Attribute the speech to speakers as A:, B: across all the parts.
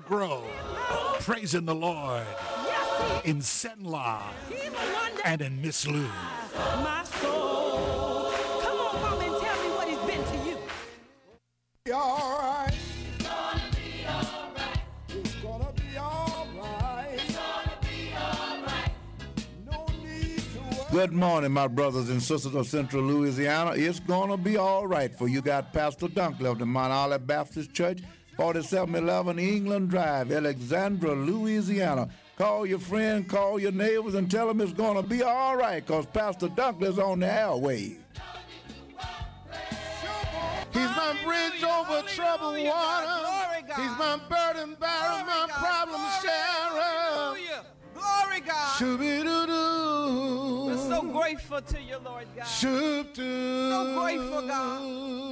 A: Grove, praising the Lord in Senla and in Miss Lou.
B: My soul. Come on, mom, and tell me what he's been to you.
C: Be all right.
D: It's gonna be all right.
C: It's gonna be all right.
D: It's gonna be all right.
C: No need to worry.
E: Good morning, my brothers and sisters of Central Louisiana. It's going to be all right for you. Got Pastor Dunkler of the Mount Olive Baptist Church, 4711 England Drive, Alexandria, Louisiana. Call your friend, call your neighbors, and tell them it's going to be all right because Pastor Dunkler's on the airwaves.
C: He's my bridge over troubled water. He's my burden bearer, my problem sharer.
B: Glory, God.
C: Shoo-be-doo-doo.
B: We're so grateful to you, Lord God.
C: Shoop-doo.
B: So grateful, God,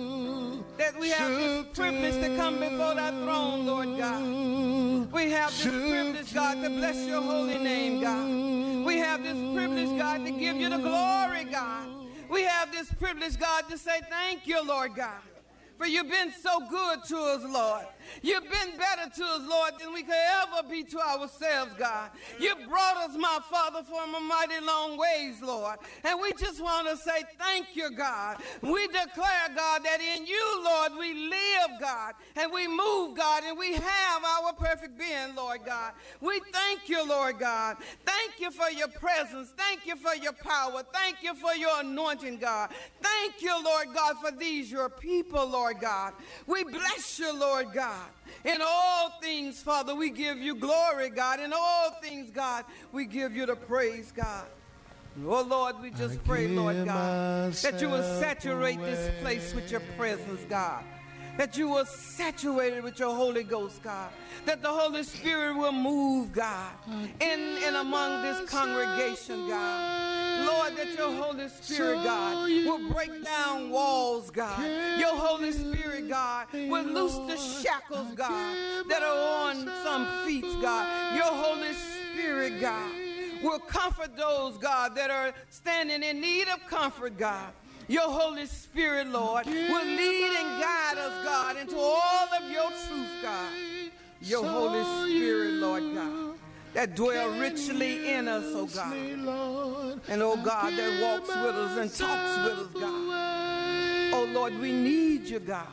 B: that we have this privilege to come before thy throne, Lord God. We have this privilege, God, to bless your holy name, God. We have this privilege, God, to give you the glory, God. We have this privilege, God, to say thank you, Lord God. For you've been so good to us, Lord. You've been better to us, Lord, than we could ever be to ourselves, God. You brought us, my Father, from a mighty long ways, Lord. And we just want to say thank you, God. We declare, God, that in you, Lord, we live, God, and we move, God, and we have our perfect being, Lord God. We thank you, Lord God. Thank you for your presence. Thank you for your power. Thank you for your anointing, God. Thank you, Lord God, for these, your people, Lord God. We bless you, Lord God. In all things, Father, we give you glory, God. In all things, God, we give you the praise, God. Oh, Lord, we just pray, Lord God, that you will saturate this place with your presence, God. That you will saturate it with your Holy Ghost, God. That the Holy Spirit will move, God, in and among this congregation, God. Lord, that your Holy Spirit, God, will break down walls, God. Your Holy Spirit, God, will loose the shackles, God, that are on some feet, God. Your Holy Spirit, God, will comfort those, God, that are standing in need of comfort, God. Your Holy Spirit, Lord, will lead and guide us, God, into all of your truth, God. Your Holy Spirit, Lord God, that dwell richly in us, oh God. And oh God, that walks with us and talks with us, God. Oh Lord, we need you, God.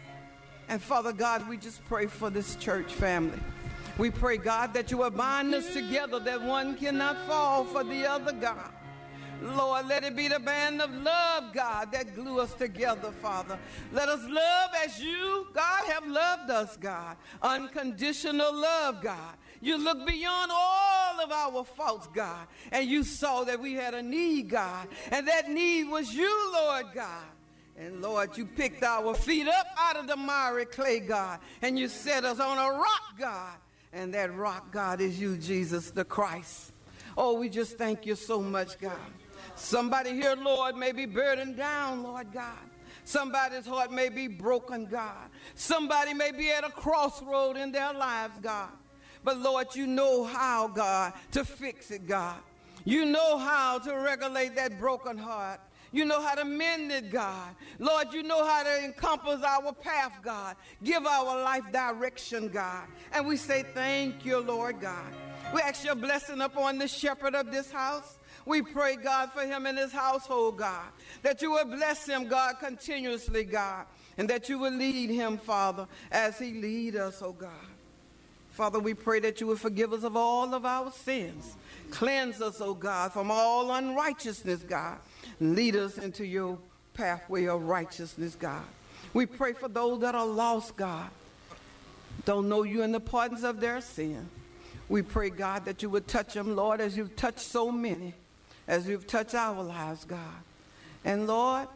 B: And Father God, we just pray for this church family. We pray, God, that you will bind us together, that one cannot fall for the other, God. Lord, let it be the band of love, God, that glue us together, Father. Let us love as you, God, have loved us, God. Unconditional love, God. You look beyond all of our faults, God, and you saw that we had a need, God, and that need was you, Lord God. And Lord, you picked our feet up out of the miry clay, God, and you set us on a rock, God, and that rock, God, is you, Jesus the Christ. Oh, we just thank you so much, God. Somebody here, Lord, may be burdened down, Lord God. Somebody's heart may be broken, God. Somebody may be at a crossroad in their lives, God. But Lord, you know how, God, to fix it, God. You know how to regulate that broken heart. You know how to mend it, God. Lord, you know how to encompass our path, God. Give our life direction, God. And we say thank you, Lord God. We ask your blessing upon the shepherd of this house. We pray, God, for him and his household, God, that you will bless him, God, continuously, God, and that you will lead him, Father, as he lead us, oh God. Father, we pray that you will forgive us of all of our sins. Cleanse us, oh God, from all unrighteousness, God. Lead us into your pathway of righteousness, God. We pray for those that are lost, God, don't know you in the pardons of their sin. We pray, God, that you would touch them, Lord, as you've touched so many, as you've touched our lives, God. And Lord,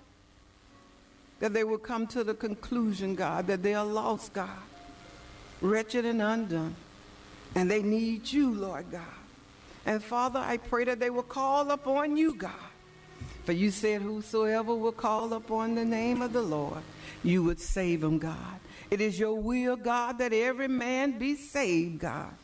B: that they will come to the conclusion, God, that they are lost, God, wretched and undone, and they need you, Lord God. And Father, I pray that they will call upon you, God. For you said whosoever will call upon the name of the Lord, you would save them, God. It is your will, God, that every man be saved, God.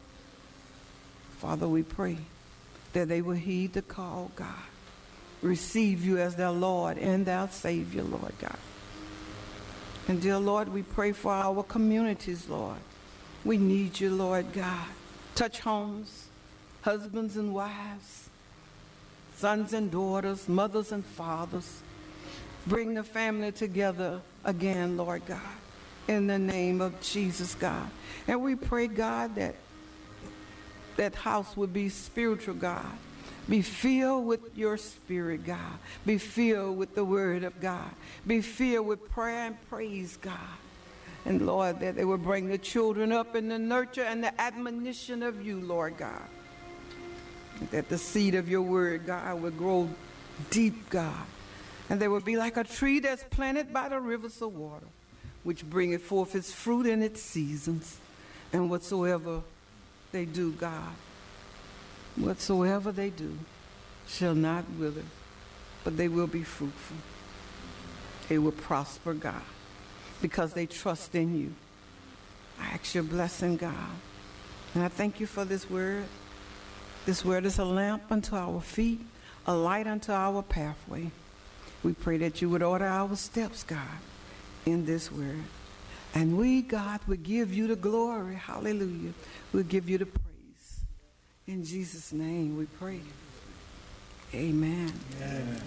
B: Father, we pray that they will heed the call, God. Receive you as their Lord and their Savior, Lord God. And dear Lord, we pray for our communities, Lord. We need you, Lord God. Touch homes, husbands and wives, sons and daughters, mothers and fathers. Bring the family together again, Lord God, in the name of Jesus, God. And we pray, God, that that house would be spiritual, God. Be filled with your spirit, God. Be filled with the word of God. Be filled with prayer and praise, God. And Lord, that they will bring the children up in the nurture and the admonition of you, Lord God. That the seed of your word, God, will grow deep, God. And they will be like a tree that's planted by the rivers of water, which bringeth forth its fruit in its seasons. And whatsoever they do, God, whatsoever they do shall not wither, but they will be fruitful. They will prosper, God, because they trust in you. I ask your blessing, God. And I thank you for this word. This word is a lamp unto our feet, a light unto our pathway. We pray that you would order our steps, God, in this word. And we, God, would give you the glory. Hallelujah. We'll give you the praise. In Jesus' name we pray. Amen. Amen.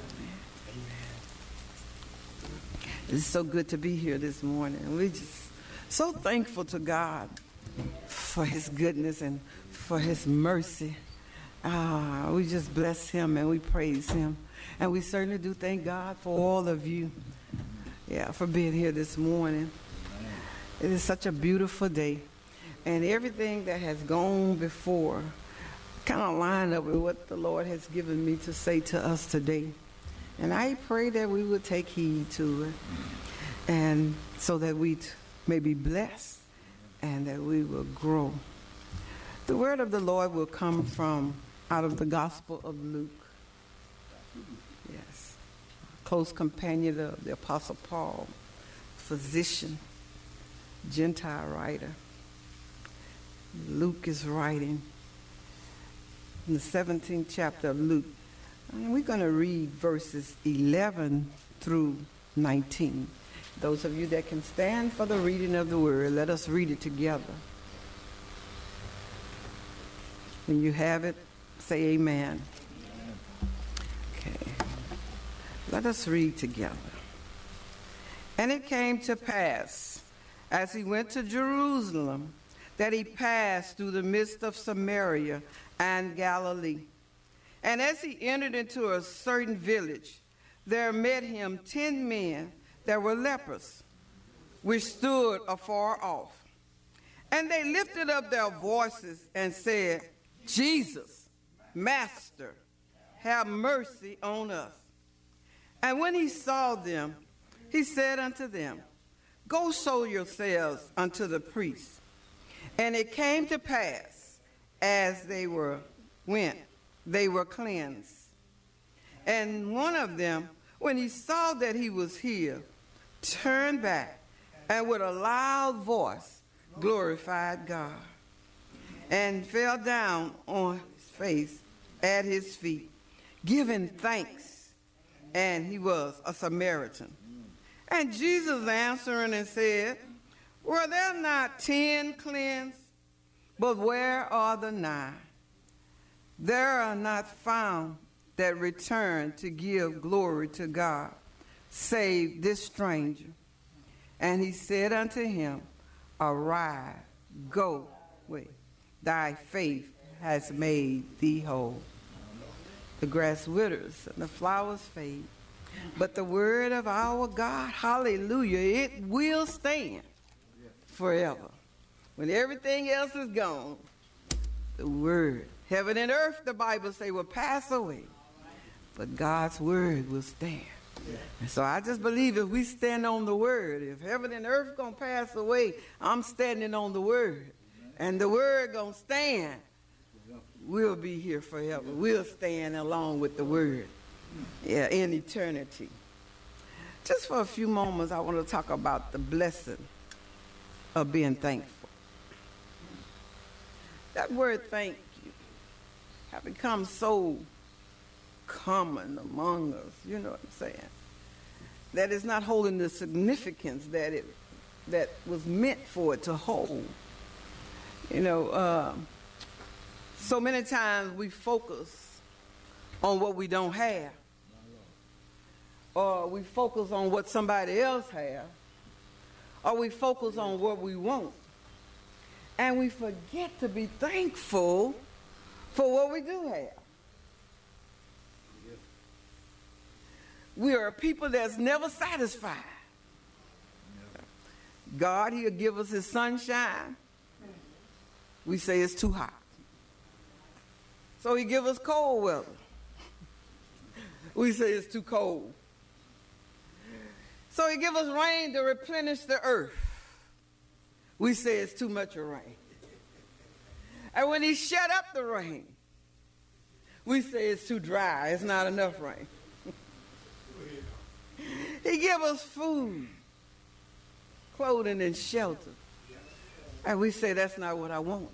B: It's so good to be here this morning. We're just so thankful to God for his goodness and for his mercy. We just bless him and we praise him. And we certainly do thank God for all of you, for being here this morning. It is such a beautiful day. And everything that has gone before kind of line up with what the Lord has given me to say to us today. And I pray that we would take heed to it, and so that we may be blessed and that we will grow. The word of the Lord will come from out of the Gospel of Luke. Yes. Close companion of the Apostle Paul, physician, Gentile writer. Luke is writing in the 17th chapter of Luke. And we're going to read verses 11 through 19. Those of you that can stand for the reading of the word, let us read it together. When you have it, say amen. Okay. Let us read together. And it came to pass, as he went to Jerusalem, that he passed through the midst of Samaria and Galilee. And as he entered into a certain village, there met him 10 men that were lepers, which stood afar off. And they lifted up their voices and said, Jesus, Master, have mercy on us. And when he saw them, he said unto them, Go show yourselves unto the priests. And it came to pass, as they went, they were cleansed. And one of them, when he saw that he was healed, turned back, and with a loud voice glorified God, and fell down on his face at his feet, giving thanks. And he was a Samaritan. And Jesus answering and said, Were there not 10 cleansed? But where are the 9? There are not found that return to give glory to God, save this stranger. And he said unto him, Arise, go, thy faith has made thee whole. The grass withers and the flowers fade, but the word of our God, hallelujah, it will stand forever. When everything else is gone, the word, heaven and earth, the Bible say, will pass away, but God's word will stand. And so I just believe if we stand on the word, if heaven and earth gonna pass away, I'm standing on the word, and the word gonna stand. We'll be here forever. We'll stand along with the word, in eternity. Just for a few moments, I want to talk about the blessing of being thankful. That word thank you have become so common among us, you know what I'm saying, that it's not holding the significance that was meant for it to hold. You know, so many times we focus on what we don't have, or we focus on what somebody else has, or we focus on what we want, and we forget to be thankful for what we do have. We are a people that's never satisfied. God, he'll give us his sunshine. We say it's too hot. So he give us cold weather. We say it's too cold. So he give us rain to replenish the earth. We say it's too much of rain. And when he shut up the rain, we say it's too dry. It's not enough rain. He give us food, clothing, and shelter. And we say that's not what I want.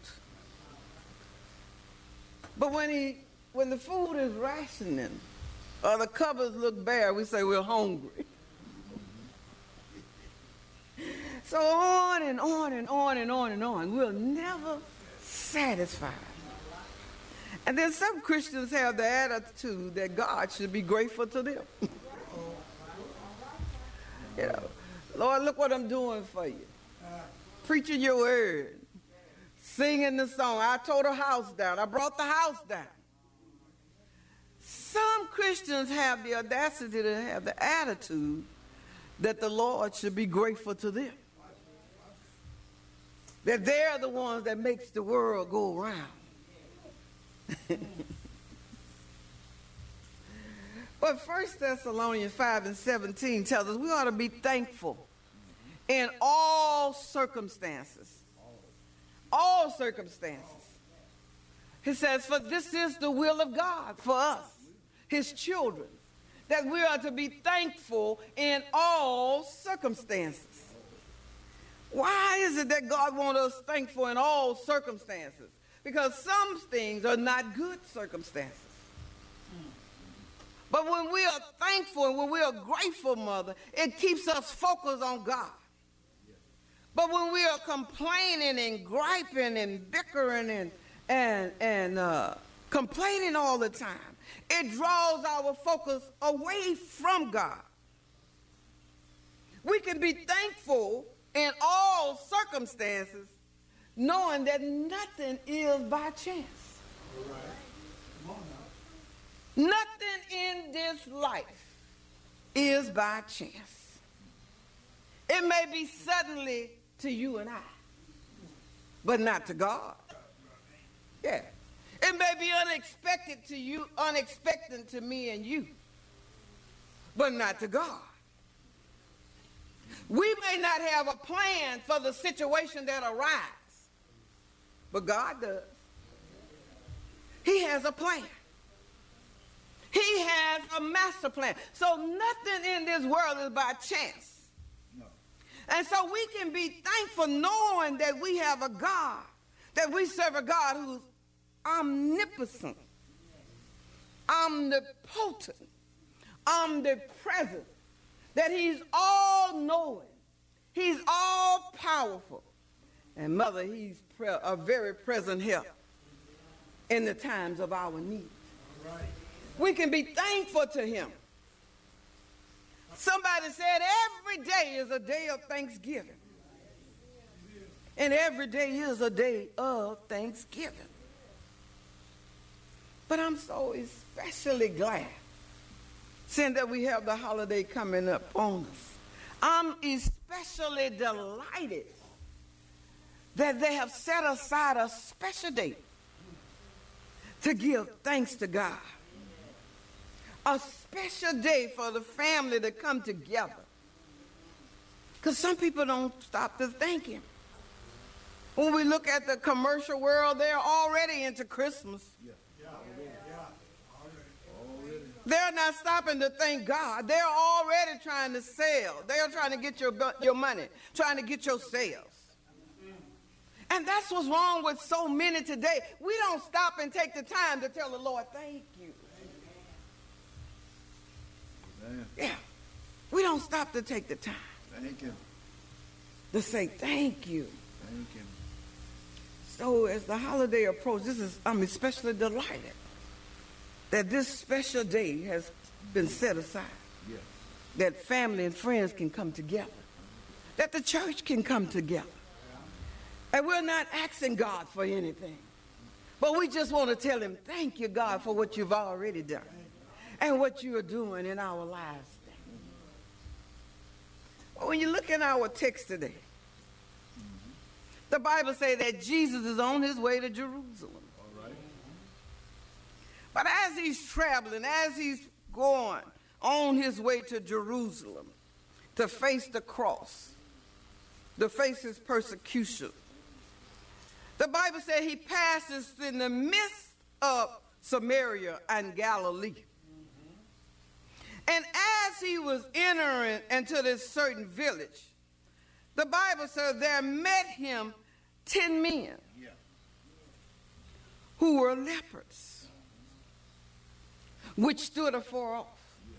B: But when the food is rationing or the cupboards look bare, we say we're hungry. So on and on and on and on and on. We're never satisfied. And then some Christians have the attitude that God should be grateful to them. You know, Lord, look what I'm doing for you. Preaching your word. Singing the song. I tore the house down. I brought the house down. Some Christians have the audacity to have the attitude that the Lord should be grateful to them. That they're the ones that makes the world go around. But 1 Thessalonians 5:17 tells us we ought to be thankful in all circumstances. All circumstances. He says, for this is the will of God for us, his children, that we are to be thankful in all circumstances. Why is it that God wants us thankful in all circumstances? Because some things are not good circumstances. But when we are thankful and when we are grateful, Mother, it keeps us focused on God. But when we are complaining and griping and bickering and complaining all the time, it draws our focus away from God. We can be thankful in all circumstances, knowing that nothing is by chance.
C: All right. Come on now.
B: Nothing in this life is by chance. It may be suddenly to you and I, but not to God. Yeah. It may be unexpected to you, unexpected to me and you, but not to God. We may not have a plan for the situation that arises, but God does. He has a plan. He has a master plan. So nothing in this world is by chance. No. And so we can be thankful knowing that we have a God, that we serve a God who's omnipotent, omnipotent, omnipresent, that he's all-knowing, he's all-powerful. And Mother, he's a very present help in the times of our need. Right. We can be thankful to him. Somebody said every day is a day of thanksgiving. And every day is a day of thanksgiving. But I'm so especially glad, seeing that we have the holiday coming up on us. I'm especially delighted that they have set aside a special day to give thanks to God. A special day for the family to come together. Because some people don't stop to thank him. When we look at the commercial world, they're already into Christmas. They're not stopping to thank God. They're already trying to sell. They're trying to get your money, trying to get your sales. And that's what's wrong with so many today. We don't stop and take the time to tell the Lord, thank you. Amen. Yeah. We don't stop to take the time.
C: Thank you.
B: To say thank you.
C: Thank you.
B: So as the holiday approaches, I'm especially delighted that this special day has been set aside. Yes. That family and friends can come together. That the church can come together. And we're not asking God for anything. But we just want to tell him, thank you, God, for what you've already done and what you are doing in our lives. Well, when you look in our text today, the Bible says that Jesus is on his way to Jerusalem. All right. But as he's traveling, as he's going on his way to Jerusalem to face the cross, to face his persecution, the Bible says he passes in the midst of Samaria and Galilee. And as he was entering into this certain village, the Bible says there met him 10 men who were lepers, which stood afar off.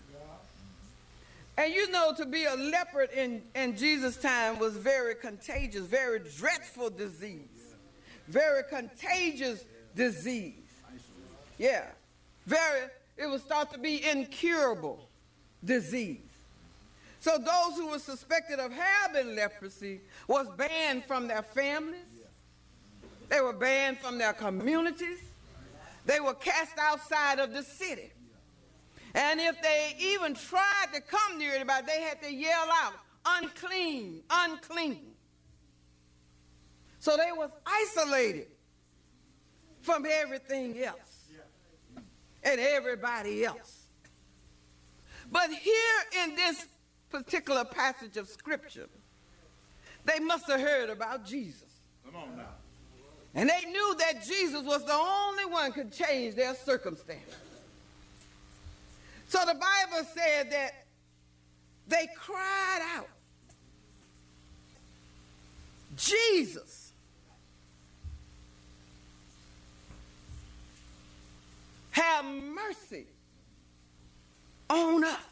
B: And you know, to be a leper in Jesus' time was very contagious, very dreadful disease, very contagious disease. Yeah, it was thought to be incurable disease. So those who were suspected of having leprosy was banned from their families. They were banned from their communities. They were cast outside of the city. And if they even tried to come near anybody, they had to yell out, unclean, unclean. So they was isolated from everything else and everybody else. But here in this particular passage of scripture, they must have heard about Jesus. Come on now. And they knew that Jesus was the only one who could change their circumstances. So the Bible said that they cried out, Jesus, have mercy on us.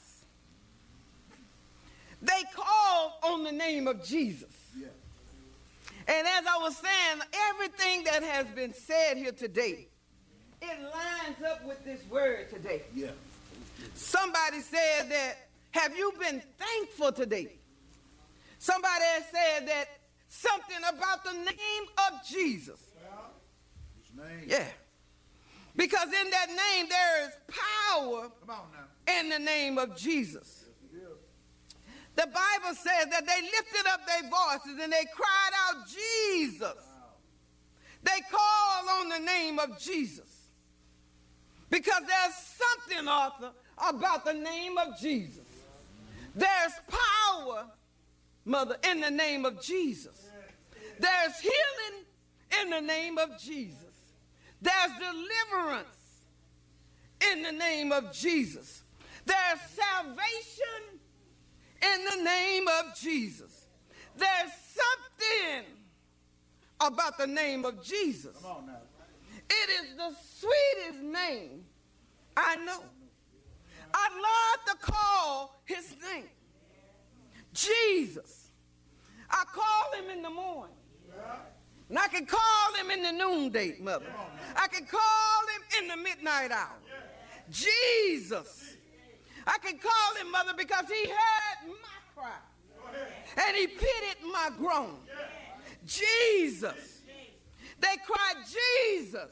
B: They called on the name of Jesus. Yeah. And as I was saying, everything that has been said here today, it lines up with this word today. Yeah. Somebody said that, have you been thankful today? Somebody has said that something about the name of Jesus. His name. Yeah. Because in that name there is power in the name of Jesus. The Bible says that they lifted up their voices and they cried out, Jesus. They called on the name of Jesus. Because there's something, Arthur, about the name of Jesus. There's power, Mother, in the name of Jesus. There's healing in the name of Jesus. There's deliverance in the name of Jesus. There's salvation in the name of Jesus. There's something about the name of Jesus. Come on now. It is the sweetest name I know. I love to call his name Jesus. I call him in the morning. And I can call him in the noonday, Mother. I can call him in the midnight hour. Jesus. I can call him, Mother, because he heard my cry. And he pitied my groan. Jesus. They cried, Jesus.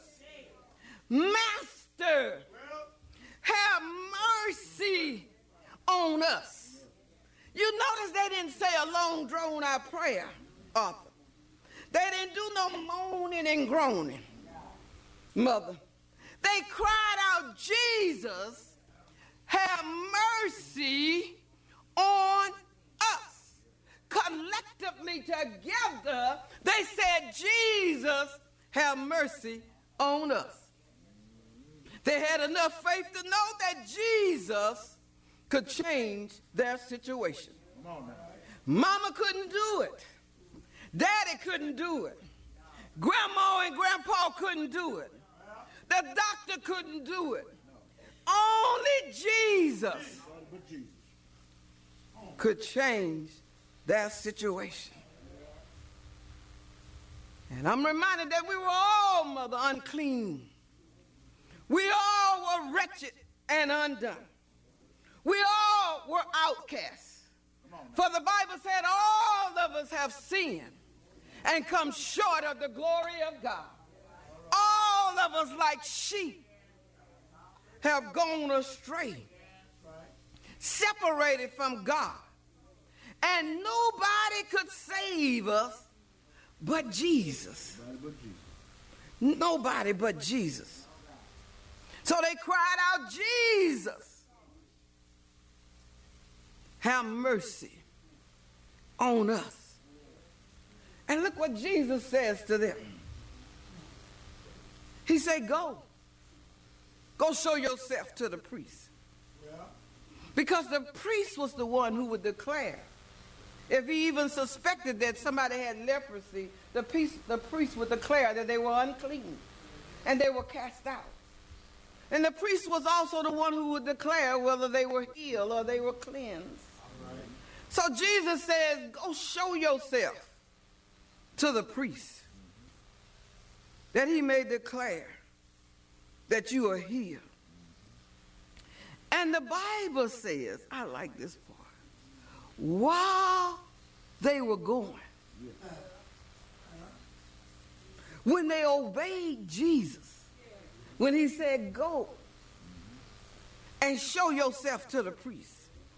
B: Master, have mercy on us. You notice they didn't say a long drawn out prayer, Arthur. They didn't do no moaning and groaning, Mother. They cried out, Jesus, have mercy on us. Collectively together, they said, Jesus, have mercy on us. They had enough faith to know that Jesus could change their situation. Mama couldn't do it. Daddy couldn't do it. Grandma and grandpa couldn't do it. The doctor couldn't do it. Only Jesus could change their situation. And I'm reminded that we were all, Mother, unclean. We all were wretched and undone. We all were outcasts. For the Bible said all of us have sinned and come short of the glory of God. All of us, like sheep, have gone astray, separated from God. And nobody could save us but Jesus. Nobody but Jesus. So they cried out, Jesus, have mercy on us. And look what Jesus says to them. He said, go show yourself to the priest. Because the priest was the one who would declare. If he even suspected that somebody had leprosy, the priest would declare that they were unclean and they were cast out. And the priest was also the one who would declare whether they were healed or they were cleansed. Right. So Jesus says, go show yourself to the priest, that he may declare that you are healed. And the Bible says, I like this part, while they were going, when they obeyed Jesus, when he said, go and show yourself to the priest,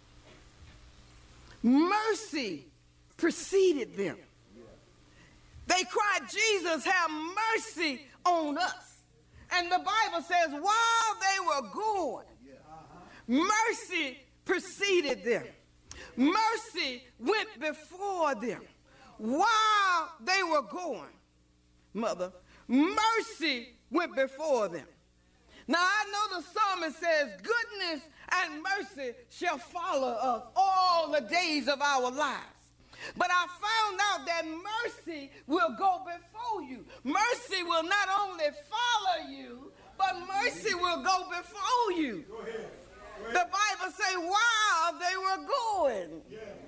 B: mercy preceded them. They cried, Jesus, have mercy on us. And the Bible says, while they were going, mercy preceded them. Mercy went before them. While they were going, Mother, mercy went before them. Now I know the psalmist says, goodness and mercy shall follow us all the days of our lives. But I found out that mercy will go before you. Mercy will not only follow you, but mercy will go before you. Go ahead. Go ahead. The Bible says while they were going,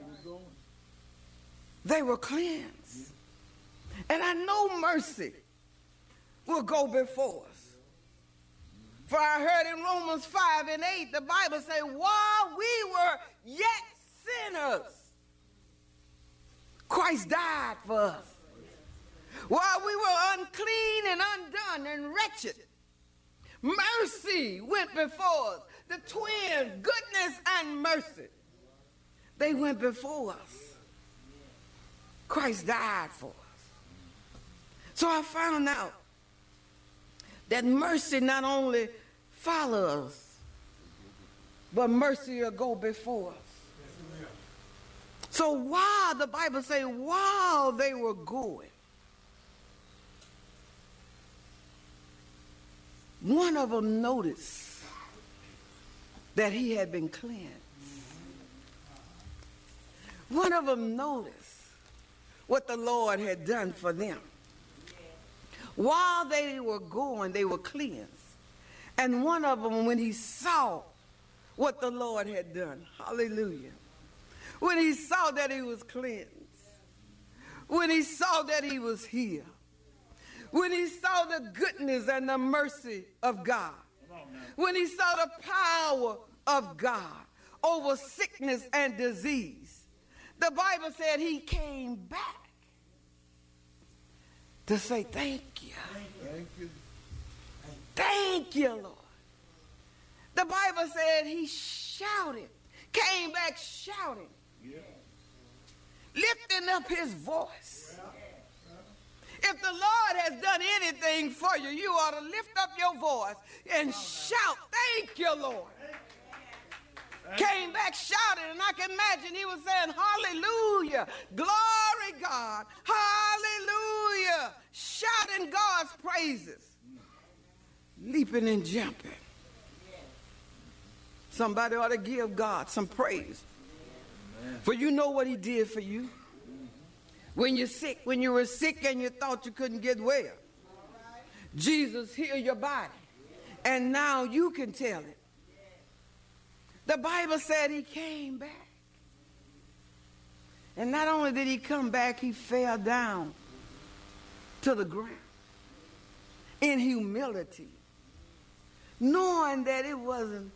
B: they were cleansed. And I know mercy will go before us. For I heard in Romans 5 and 8, the Bible says, while we were yet sinners, Christ died for us. While we were unclean and undone and wretched, mercy went before us. The twins, goodness and mercy, they went before us. Christ died for us. So I found out that mercy not only follows us, but mercy will go before us. So while, the Bible says, while they were going, one of them noticed that he had been cleansed. One of them noticed what the Lord had done for them. While they were going, they were cleansed. And one of them, when he saw what the Lord had done, hallelujah, when he saw that he was cleansed, when he saw that he was healed, when he saw the goodness and the mercy of God, when he saw the power of God over sickness and disease, the Bible said he came back to say, thank you. Thank you. Thank you, Lord. The Bible said he shouted, came back shouting, lifting up his voice. If the Lord has done anything for you, you ought to lift up your voice and shout, thank you, Lord. Came back shouting, and I can imagine he was saying, hallelujah, glory God, hallelujah, shouting God's praises, leaping and jumping. Somebody ought to give God some praise. For you know what he did for you. When you're sick, when you were sick and you thought you couldn't get well, Jesus healed your body, and now you can tell it. The Bible said he came back. And not only did he come back, he fell down to the ground in humility, knowing that it wasn't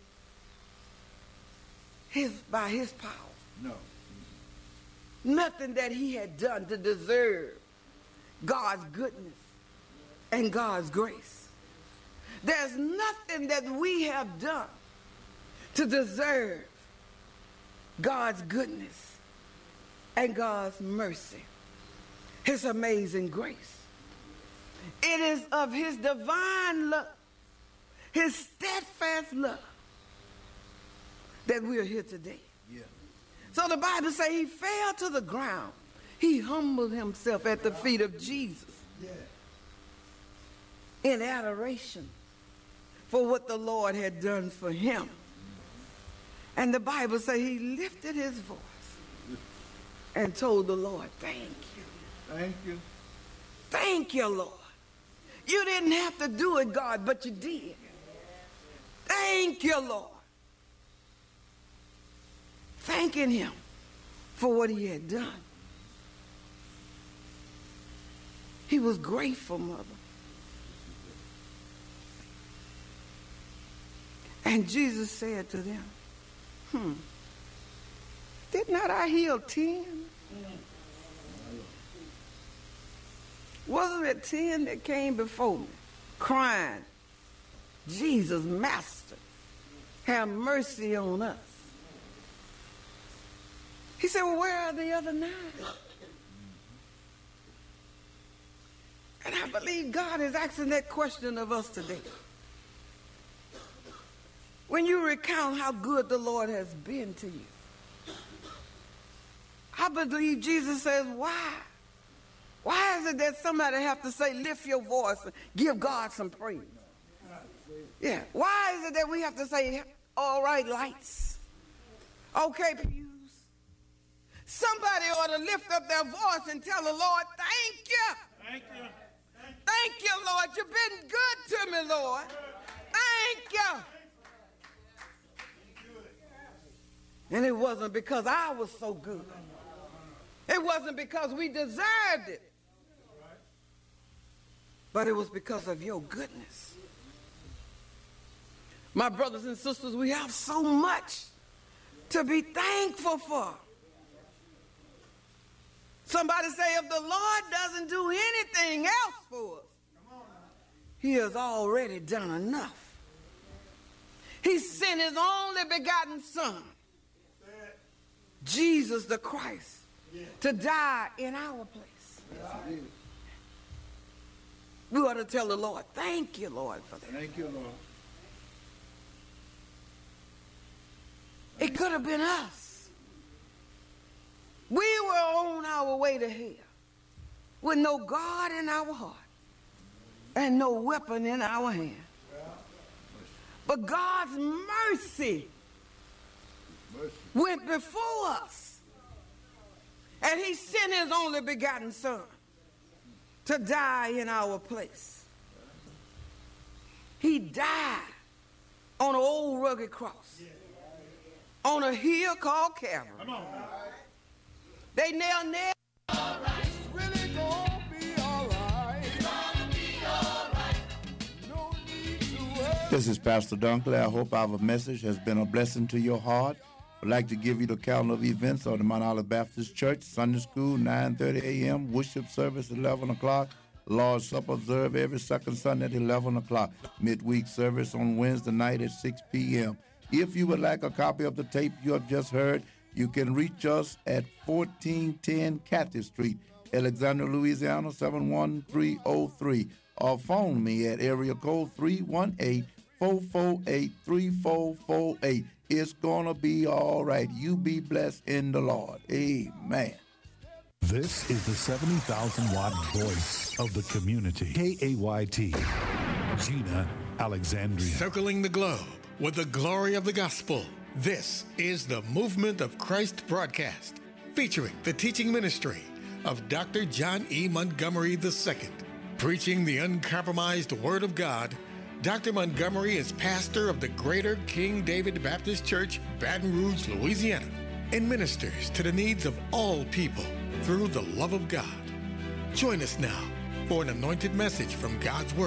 B: by his power.
E: No.
B: Nothing that he had done to deserve God's goodness and God's grace. There's nothing that we have done to deserve God's goodness and God's mercy, his amazing grace. It is of his divine love, his steadfast love, that we're here today.
E: Yeah.
B: So the Bible says he fell to the ground. He humbled himself at the feet of Jesus in adoration for what the Lord had done for him. And the Bible says he lifted his voice and told the Lord, thank you.
E: Thank you.
B: Thank you, Lord. You didn't have to do it, God, but you did. Thank you, Lord. Thanking him for what he had done. He was grateful, mother. And Jesus said to them, did not I heal 10? Wasn't it 10 that came before me, crying, Jesus, Master, have mercy on us? He said, well, where are the other 9? And I believe God is asking that question of us today. When you recount how good the Lord has been to you, I believe Jesus says, why? Why is it that somebody have to say, lift your voice and give God some praise? Yeah. Why is it that we have to say, all right, lights? Okay, pews. Somebody ought to lift up their voice and tell the Lord, thank you.
A: Thank you.
B: Thank you, Lord. You've been good to me, Lord. Thank you. And it wasn't because I was so good. It wasn't because we deserved it. But it was because of your goodness. My brothers and sisters, we have so much to be thankful for. Somebody say, if the Lord doesn't do anything else for us, he has already done enough. He sent his only begotten Son, Jesus the Christ, to die in our place. We ought to tell the Lord, thank you, Lord, for that.
E: Thank you, Lord.
B: It could have been us. We were on our way to hell with no God in our heart and no weapon in our hand. But God's mercy went before us. And he sent his only begotten Son to die in our place. He died on an old rugged cross on a hill called Calvary. They nailed nails.
C: Really gonna be all right. No need to worry.
E: This is Pastor Dunkley. I hope our message has been a blessing to your heart. I'd like to give you the calendar of events of the Mount Olive Baptist Church. Sunday school, 9:30 a.m. Worship service, 11 o'clock. Lord's Supper observed every second Sunday at 11 o'clock. Midweek service on Wednesday night at 6 p.m. If you would like a copy of the tape you have just heard, you can reach us at 1410 Cathy Street, Alexandria, Louisiana, 71303, or phone me at area code 318-448-3448. It's going to be all right. You be blessed in the Lord. Amen.
A: This is the 70,000-watt voice of the community. KAYT, Gina, Alexandria.
F: Circling the globe with the glory of the gospel. This is the Movement of Christ broadcast, featuring the teaching ministry of Dr. John E. Montgomery II. Preaching the uncompromised Word of God, Dr. Montgomery is pastor of the Greater King David Baptist Church, Baton Rouge, Louisiana, and ministers to the needs of all people through the love of God. Join us now for an anointed message from God's Word.